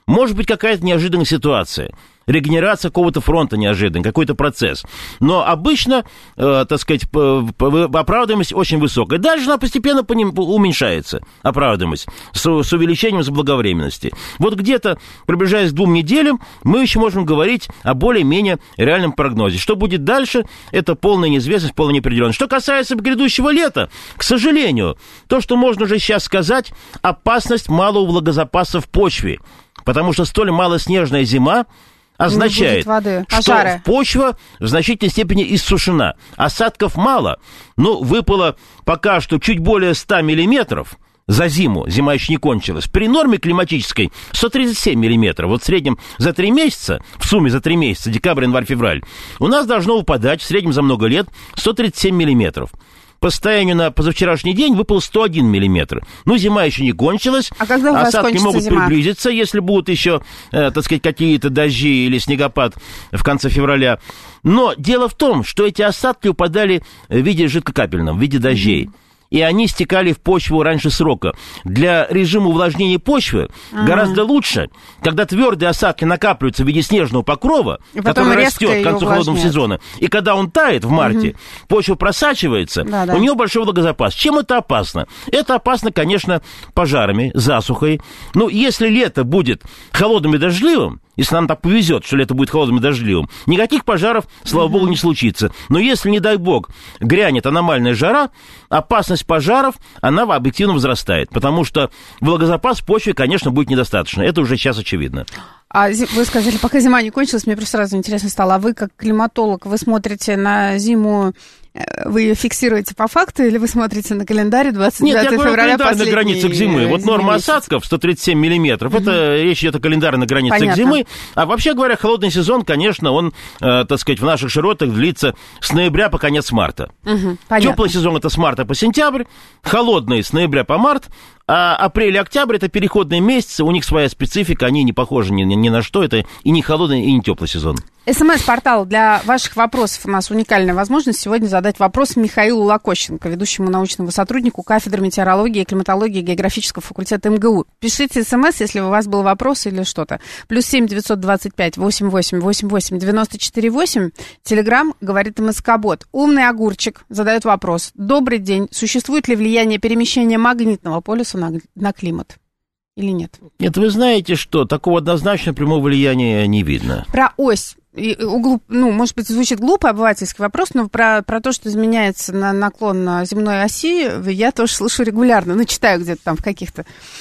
Может быть, какая-то неожиданная ситуация. Регенерация какого-то фронта неожиданный, какой-то процесс. Но обычно, э, так сказать, оправдываемость очень высокая. Дальше она постепенно по ним уменьшается, оправдываемость, с, с увеличением заблаговременности. Вот где-то, приближаясь к двум неделям, мы еще можем говорить о более-менее реальном прогнозе. Что будет дальше, это полная неизвестность, полная неопределенность. Что касается грядущего лета, к сожалению, то, что можно уже сейчас сказать, опасность малого влагозапаса в почве. Потому что столь малоснежная зима означает, что почва в значительной степени иссушена. Осадков мало, но выпало пока что чуть более ста миллиметров за зиму. Зима еще не кончилась. При норме климатической сто тридцать семь миллиметров. Вот в среднем за три месяца, в сумме за три месяца, декабрь, январь, февраль, у нас должно упадать в среднем за много лет сто тридцать семь миллиметров. По состоянию на позавчерашний день выпал сто один миллиметр. Ну, зима еще не кончилась. А когда у вас осадки могут зима? приблизиться, если будут еще, э, так сказать, какие-то дожди или снегопад в конце февраля. Но дело в том, что эти осадки упадали в виде жидкокапельном, в виде дождей. Mm-hmm. И они стекали в почву раньше срока. Для режима увлажнения почвы ага. гораздо лучше, когда твердые осадки накапливаются в виде снежного покрова, который растет к концу холодного сезона. И когда он тает в марте, угу. почва просачивается, да, да. у нее большой влагозапас. Чем это опасно? Это опасно, конечно, пожарами, засухой. Ну, если лето будет холодным и дождливым, если нам так повезет, что лето будет холодным и дождливым, никаких пожаров, слава богу, не случится. Но если, не дай бог, грянет аномальная жара, опасность пожаров, она объективно возрастает, потому что влагозапас в почве, конечно, будет недостаточно. Это уже сейчас очевидно. А вы сказали, пока зима не кончилась, мне просто сразу интересно стало, а вы как климатолог, вы смотрите на зиму, вы ее фиксируете по факту, или вы смотрите на календарь двадцать девятого февраля? Нет, я говорю, на границах зимы. Вот норма месяц. Осадков сто тридцать семь миллиметров, угу. это речь идет о календаре на границах Понятно. Зимы. А вообще говоря, холодный сезон, конечно, он, э, так сказать, в наших широтах длится с ноября по конец марта. Угу. Теплый сезон это с марта по сентябрь, холодный с ноября по март, а апрель и октябрь это переходные месяцы, у них своя специфика, они не похожи ни, ни на что, это и не холодный, и не теплый сезон. СМС-портал для ваших вопросов. У нас уникальная возможность сегодня задать вопрос Михаилу Лакощенко, ведущему научному сотруднику кафедры метеорологии и климатологии Географического факультета МГУ. Пишите СМС, если у вас был вопрос или что-то. Плюс семь девятьсот двадцать пять восемьдесят восемь восемьдесят восемь девяносто четыре восемь. Телеграм говорит МСК-бот. Умный огурчик задает вопрос. Добрый день. Существует ли влияние перемещения магнитного полюса на, на климат? Или нет? Нет, вы знаете, что такого однозначно прямого влияния не видно. Про ось. И, углуб, ну, может быть, звучит глупо, обывательский вопрос, но про, про то, что изменяется на наклон на земной оси, я тоже слышу регулярно, ну, читаю где-то там в каких-то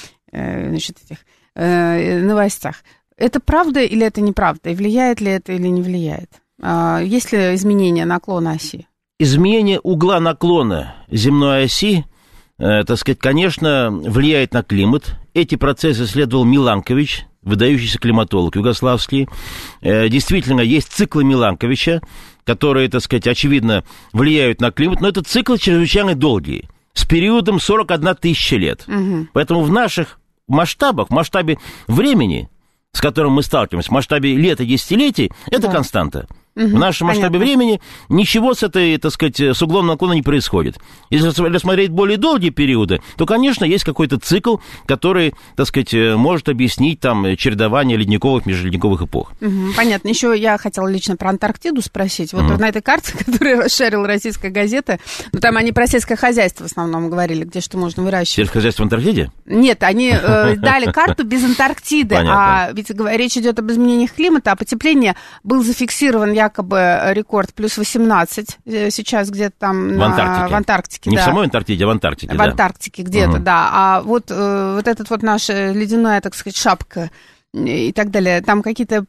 э, значит, этих, э, новостях. Это правда или это неправда? И влияет ли это или не влияет? А, есть ли изменение наклона оси? Изменение угла наклона земной оси, э, так сказать, конечно, влияет на климат. Эти процессы исследовал Миланкович, выдающийся климатолог югославский. Действительно, есть циклы Миланковича, которые, так сказать, очевидно, влияют на климат, но это циклы чрезвычайно долгие, с периодом сорок одна тысяча лет. Угу. Поэтому в наших масштабах, в масштабе времени, с которым мы сталкиваемся, в масштабе лет и десятилетий, это да. константа. Угу, в нашем масштабе понятно. Времени ничего с этой, так сказать, с углом наклона не происходит. Если рассмотреть более долгие периоды, то, конечно, есть какой-то цикл, который, так сказать, может объяснить там чередование ледниковых, межледниковых эпох. Угу, понятно. Еще я хотела лично про Антарктиду спросить. Вот угу. на этой карте, которую расшарила российская газета, ну, там они про сельское хозяйство в основном говорили, где что можно выращивать. Сельское хозяйство в Антарктиде? Нет, они э, дали карту без Антарктиды. А ведь речь идет об изменениях климата, а потепление был зафиксирован, я якобы рекорд плюс восемнадцать сейчас где-то там в на, Антарктике. В Антарктике Не да. в самой Антарктиде, а в Антарктике. В да. Антарктике где-то, угу. да. А вот, вот этот вот наша ледяная, так сказать, шапка и так далее, там какие-то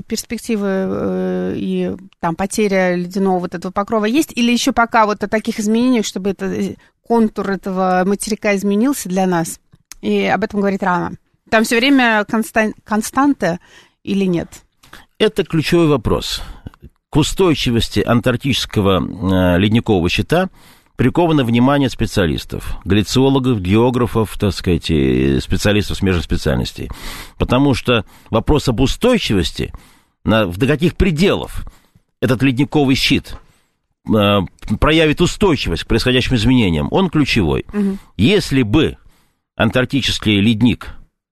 перспективы и там потеря ледяного вот этого покрова есть? Или еще пока вот о таких изменениях, чтобы это, контур этого материка изменился для нас? И об этом говорить рано. Там все время констан- константа или нет? Это ключевой вопрос. К устойчивости антарктического э, ледникового щита приковано внимание специалистов, гляциологов, географов, так сказать, специалистов смежных специальностей. Потому что вопрос об устойчивости, на, до каких пределов этот ледниковый щит э, проявит устойчивость к происходящим изменениям, он ключевой. Угу. Если бы антарктический ледник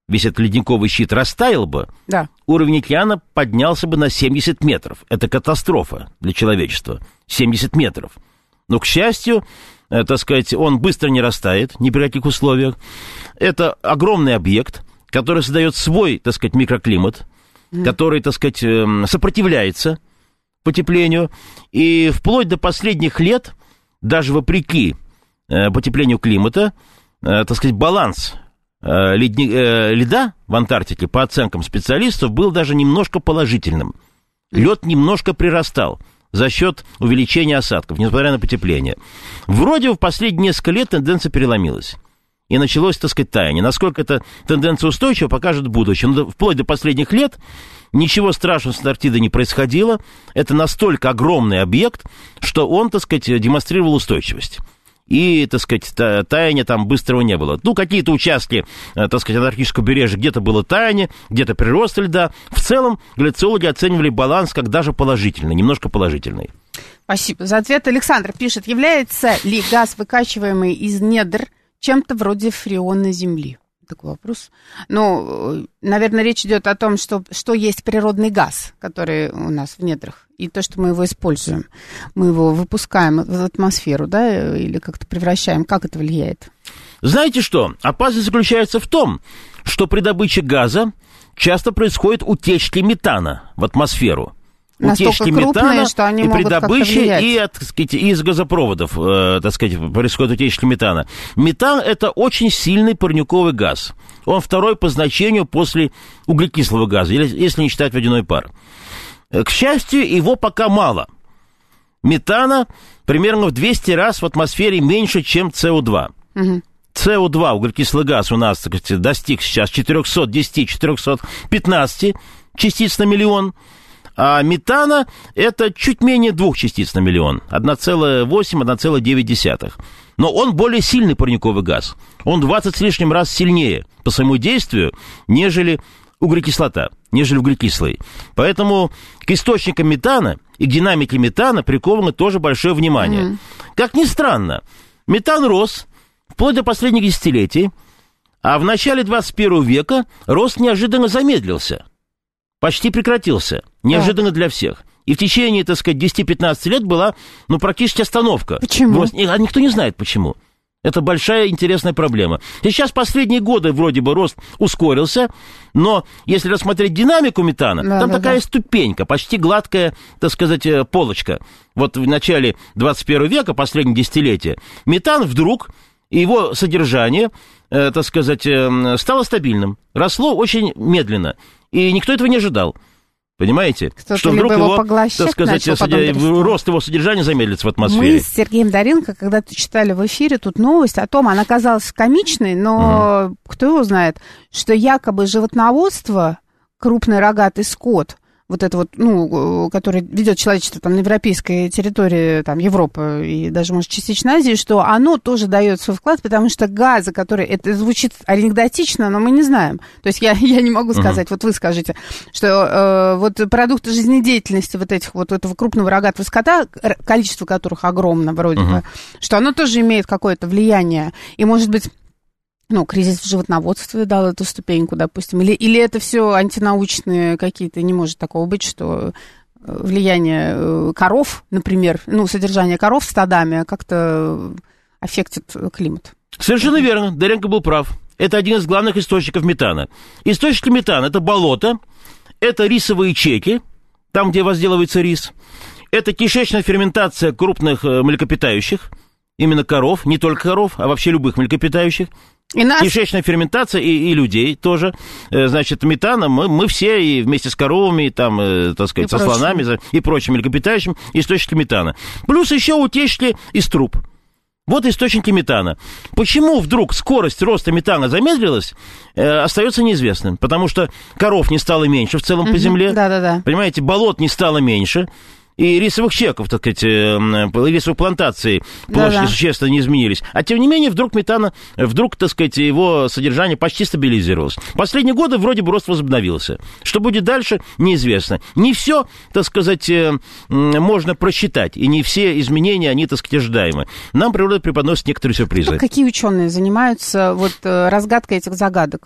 весь этот ледниковый щит растаял бы, да. уровень океана поднялся бы на семьдесят метров. Это катастрофа для человечества. семьдесят метров. Но, к счастью, э, так сказать, он быстро не растает, ни при каких условиях. Это огромный объект, который создает свой, так сказать, микроклимат, mm. который, так сказать, э, сопротивляется потеплению. И вплоть до последних лет, даже вопреки э, потеплению климата, э, так сказать, баланс э, ледни, э, льда в Антарктике, по оценкам специалистов, был даже немножко положительным. Лед немножко прирастал за счет увеличения осадков, несмотря на потепление. Вроде в последние несколько лет тенденция переломилась. И началось, так сказать, таяние. Насколько эта тенденция устойчива, покажет будущее. Но вплоть до последних лет ничего страшного с Антарктидой не происходило. Это настолько огромный объект, что он, так сказать, демонстрировал устойчивость. И, так сказать, таяния там быстрого не было. Ну, какие-то участки, так сказать, антарктического побережья, где-то было таяние, где-то прирост льда. В целом, гляциологи оценивали баланс как даже положительный, немножко положительный. Спасибо за ответ. Александр пишет, является ли газ, выкачиваемый из недр, чем-то вроде фреона Земли? Такой вопрос. Ну, наверное, речь идет о том, что, что есть природный газ, который у нас в недрах, и то, что мы его используем. Мы его выпускаем в атмосферу, да, или как-то превращаем. Как это влияет? Знаете что? Опасность заключается в том, что при добыче газа часто происходят утечки метана в атмосферу. Утечки метана, что они и при добыче, и, так сказать, из газопроводов, э, так сказать, происходят утечки метана. Метан – это очень сильный парниковый газ. Он второй по значению после углекислого газа, если не считать водяной пар. К счастью, его пока мало. Метана примерно в двести раз в атмосфере меньше, чем С О два. Угу. С О два, углекислый газ, у нас, так сказать, достиг сейчас четыреста десять - четыреста пятнадцать частиц на миллион. А метана – это чуть менее двух частиц на миллион, одна целая восемь - одна целая девять десятых. Но он более сильный парниковый газ. Он двадцать с лишним раз сильнее по своему действию, нежели углекислота, нежели углекислый. Поэтому к источникам метана и к динамике метана приковано тоже большое внимание. Mm-hmm. Как ни странно, метан рос вплоть до последних десятилетий, а в начале двадцать первого века рост неожиданно замедлился. Почти прекратился. Неожиданно для всех. И в течение, так сказать, десять-пятнадцать лет была, ну, практически остановка. Почему? А никто не знает, почему. Это большая интересная проблема. Сейчас последние годы вроде бы рост ускорился, но если рассмотреть динамику метана, да, там да, такая да. ступенька, почти гладкая, так сказать, полочка. Вот в начале двадцать первого века, последние десятилетия, метан вдруг, его содержание, э, так сказать, э, стало стабильным. Росло очень медленно. И никто этого не ожидал. Понимаете? Кто-то что вдруг его, так сказать, начал, содя... рост его содержания замедлится в атмосфере. Мы с Сергеем Доренко когда-то читали в эфире тут новость о том, она казалась комичной, но угу. кто его знает, что якобы животноводство, крупный рогатый скот, вот это вот, ну, который ведет человечество там на европейской территории, там, Европы и даже, может, частично Азии, что оно тоже дает свой вклад, потому что газы, которые, это звучит анекдотично, но мы не знаем. То есть я, я не могу сказать, uh-huh. вот вы скажите, что э, вот продукты жизнедеятельности вот этих вот этого крупного рогатого скота, количество которых огромно вроде uh-huh. бы, что оно тоже имеет какое-то влияние. И, может быть, ну, кризис в животноводстве дал эту ступеньку, допустим, или, или это все антинаучные какие-то, не может такого быть, что влияние коров, например, ну, содержание коров стадами как-то аффектит климат. Совершенно верно, Доренко был прав. Это один из главных источников метана. Источники метана – это болото, это рисовые чеки, там, где возделывается рис, это кишечная ферментация крупных млекопитающих, именно коров, не только коров, а вообще любых млекопитающих. И нас... Кишечная ферментация и, и людей тоже. Значит, метаном мы, мы все и вместе с коровами, и там, так сказать, и со прочим. слонами и прочим млекопитающим источники метана. Плюс еще утечки из труб. Вот источники метана. Почему вдруг скорость роста метана замедлилась, э, остается неизвестным. Потому что коров не стало меньше в целом mm-hmm. по земле. Да-да-да. Понимаете, болот не стало меньше. И рисовых чеков, так сказать, рисовых плантаций площади да-да. существенно не изменились. А тем не менее, вдруг метана, вдруг, так сказать, его содержание почти стабилизировалось. Последние годы вроде бы рост возобновился. Что будет дальше, неизвестно. Не все, так сказать, можно просчитать, и не все изменения, они, так сказать, ожидаемы. Нам природа преподносит некоторые сюрпризы. Какие ученые занимаются вот разгадкой этих загадок?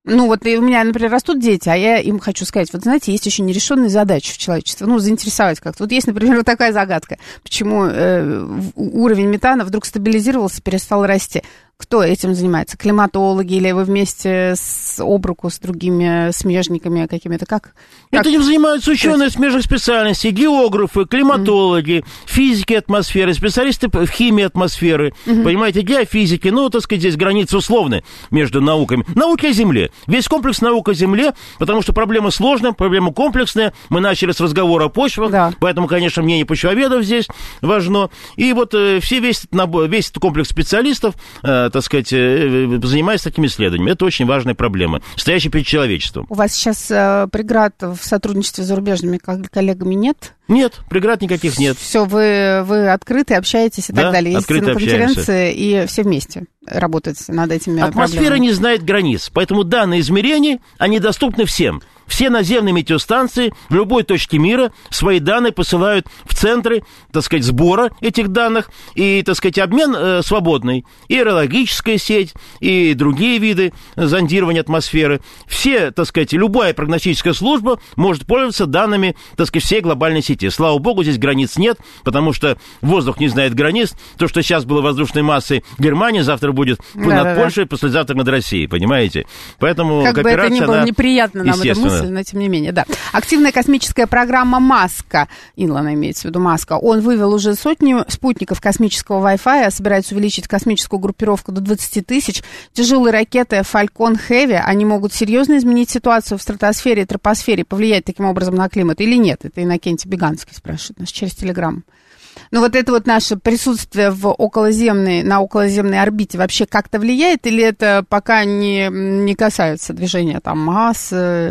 Ну, вот и у меня, например, растут дети, а я им хочу сказать, вот знаете, есть еще нерешенные задачи в человечестве, ну, заинтересовать как-то. Вот есть, например, вот такая загадка, почему э, уровень метана вдруг стабилизировался, перестал расти. Кто этим занимается? Климатологи или вы вместе с об руку с другими смежниками какими-то? Как? как? Этим занимаются ученые смежных специальностей, географы, климатологи, mm-hmm. физики атмосферы, специалисты в химии атмосферы. Mm-hmm. Понимаете, геофизики. Ну, так сказать, здесь границы условны между науками. Науки о Земле. Весь комплекс наук о Земле, потому что проблема сложная, проблема комплексная. Мы начали с разговора о почвах, да. Поэтому, конечно, мнение почвоведов здесь важно. И вот э, все, весь, весь этот комплекс специалистов э, так сказать, занимается такими исследованиями. Это очень важная проблема, стоящая перед человечеством. У вас сейчас э, преград в сотрудничестве с зарубежными коллегами нет? Нет, преград никаких нет. Все, вы, вы открыты, общаетесь и да, так далее. Ездите на конференции, и все вместе работаете над этими Атмосфера проблемами. не знает границ, поэтому данные измерения, они доступны всем. Все наземные метеостанции в любой точке мира свои данные посылают в центры, так сказать, сбора этих данных. И, так сказать, обмен э, свободный. И аэрологическая сеть, и другие виды зондирования атмосферы. Все, так сказать, любая прогностическая служба может пользоваться данными, так сказать, всей глобальной сети. Слава богу, здесь границ нет, потому что воздух не знает границ. То, что сейчас было воздушной массой Германии, завтра будет да, над да, Польшей, да. послезавтра над Россией, понимаете? Поэтому как бы это ни было неприятно нам эта мысль, но тем не менее, да. Активная космическая программа Маска, Илона имеется в виду Маска, он вывел уже сотни спутников космического Wi-Fi, собирается увеличить космическую группировку до двадцати тысяч. Тяжелые ракеты Falcon Heavy, они могут серьезно изменить ситуацию в стратосфере и тропосфере, повлиять таким образом на климат или нет? Это Иннокентий Беганский спрашивает нас через Телеграм. Ну, вот это вот наше присутствие в околоземной, на околоземной орбите вообще как-то влияет, или это пока не, не касается движения там масс,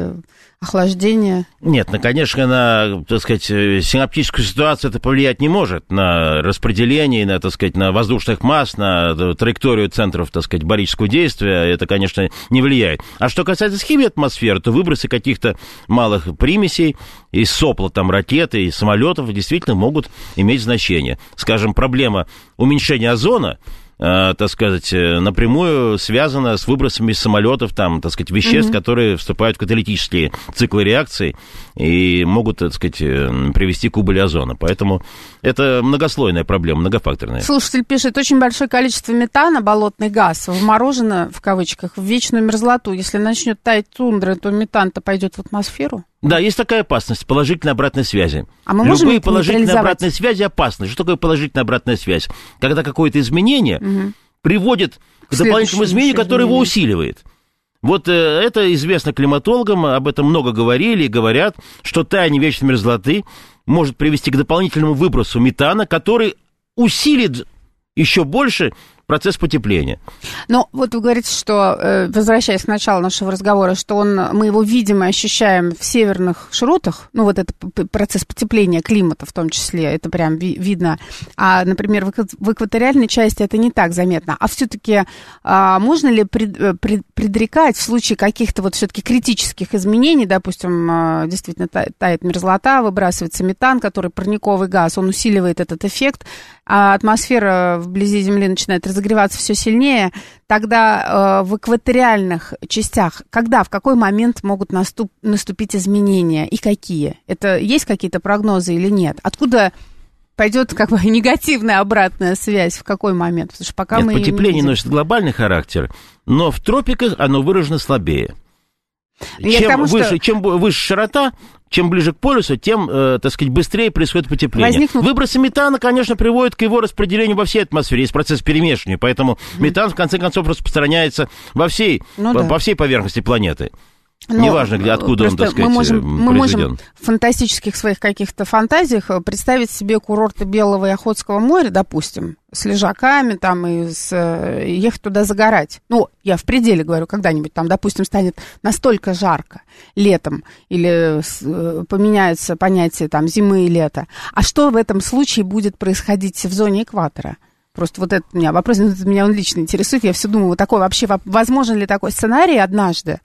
охлаждения? Нет, ну, конечно, на, так сказать, синаптическую ситуацию это повлиять не может, на распределение, на, так сказать, на воздушных масс, на траекторию центров, так сказать, барического действия, это, конечно, не влияет. А что касается химии атмосферы, то выбросы каких-то малых примесей из сопла там ракеты, из самолетов действительно могут иметь значение. Скажем, проблема уменьшения озона, э, так сказать, напрямую связана с выбросами из самолетов, там, так сказать, веществ, mm-hmm. которые вступают в каталитические циклы реакций и могут, так сказать, привести к убыли озона. Поэтому это многослойная проблема, многофакторная. Слушатель пишет, очень большое количество метана, болотный газ, вморожено, в кавычках, в вечную мерзлоту. Если начнет таять тундра, то метан-то пойдет в атмосферу? Да, есть такая опасность положительной обратной связи. А мы можем Любые положительные обратные связи опасны. Что такое положительная обратная связь? Когда какое-то изменение угу. приводит к дополнительному изменению, которое его усиливает. Вот э, это известно климатологам, об этом много говорили и говорят, что таяние вечной мерзлоты может привести к дополнительному выбросу метана, который усилит еще больше процесс потепления. Но вот вы говорите, что, возвращаясь к началу нашего разговора, что он, мы его видим и ощущаем в северных широтах, ну, вот этот процесс потепления климата в том числе, это прям ви- видно, а, например, в экваториальной части это не так заметно. А все-таки а, можно ли пред, пред, предрекать в случае каких-то вот все-таки критических изменений, допустим, а, действительно тает мерзлота, выбрасывается метан, который парниковый газ, он усиливает этот эффект, а атмосфера вблизи Земли начинает разогреваться все сильнее, тогда э, в экваториальных частях, когда, в какой момент могут наступ, наступить изменения и какие? Это есть какие-то прогнозы или нет? Откуда пойдет как бы негативная обратная связь, в какой момент? Потому что пока нет, мы потепление носит глобальный характер, но в тропиках оно выражено слабее. Чем, тому, выше, что... чем выше широта, чем ближе к полюсу, тем, э, так сказать, быстрее происходит потепление. Возникнут... Выбросы метана, конечно, приводят к его распределению во всей атмосфере. Есть процесс перемешивания, поэтому mm-hmm. метан, в конце концов, распространяется во всей, ну, по, да. по всей поверхности планеты. Но неважно, где, откуда он, так сказать, мы можем, мы произведен. можем в фантастических своих каких-то фантазиях представить себе курорты Белого и Охотского моря, допустим, с лежаками там и с, ехать туда загорать. Ну, я в пределе говорю, когда-нибудь там, допустим, станет настолько жарко летом или поменяется понятие там зимы и лета. А что в этом случае будет происходить в зоне экватора? Просто вот это у меня вопрос, это меня он лично интересует. Я все думаю, вот такой вообще, возможен ли такой сценарий однажды?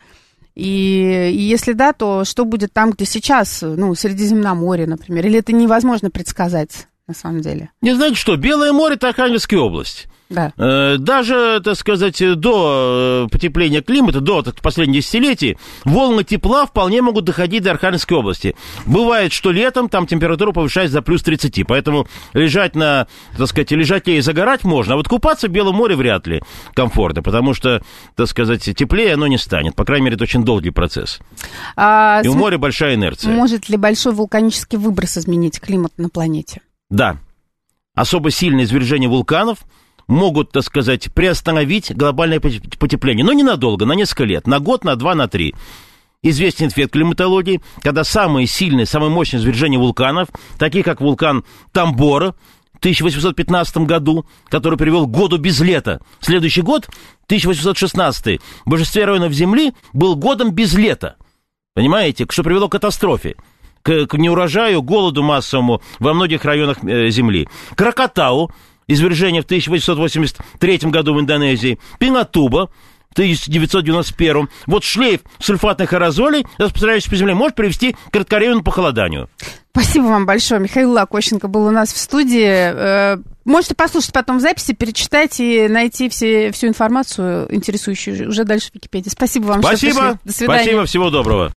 И, и если да, то что будет там, где сейчас, ну, Средиземноморье, например? Или это невозможно предсказать на самом деле? Не знаете что, Белое море – это Архангельская область. Да. Даже, так сказать, до потепления климата, до так, последних десятилетий, волны тепла вполне могут доходить до Архангельской области. Бывает, что летом там температура повышается до плюс тридцать, поэтому лежать на, так сказать, лежать и загорать можно, а вот купаться в Белом море вряд ли комфортно, потому что, так сказать, теплее оно не станет. По крайней мере, это очень долгий процесс. А, и у моря большая инерция. Может ли большой вулканический выброс изменить климат на планете? Да. Особо сильное извержение вулканов могут, так сказать, приостановить глобальное потепление. Но ненадолго, на несколько лет, на год, на два, на три. Известен эффект климатологии, когда самые сильные, самые мощные извержения вулканов, такие как вулкан Тамбора в тысяча восемьсот пятнадцатом году, который привел к году без лета. Следующий год, тысяча восемьсот шестнадцатый, в большинстве районов Земли был годом без лета. Понимаете, что привело к катастрофе, к, к неурожаю, голоду массовому во многих районах э, Земли. Кракатау, извержение в тысяча восемьсот восемьдесят третьем году в Индонезии, Пинатуба в тысяча девятьсот девяносто первом. Вот шлейф сульфатных аэрозолей, распространяющийся по земле, может привести к кратковременному похолоданию. Спасибо вам большое. Михаил Лакощенко был у нас в студии. Можете послушать потом в записи, перечитать и найти все, всю информацию, интересующую уже дальше в Википедии. Спасибо вам. Спасибо. До свидания. Спасибо, всего доброго.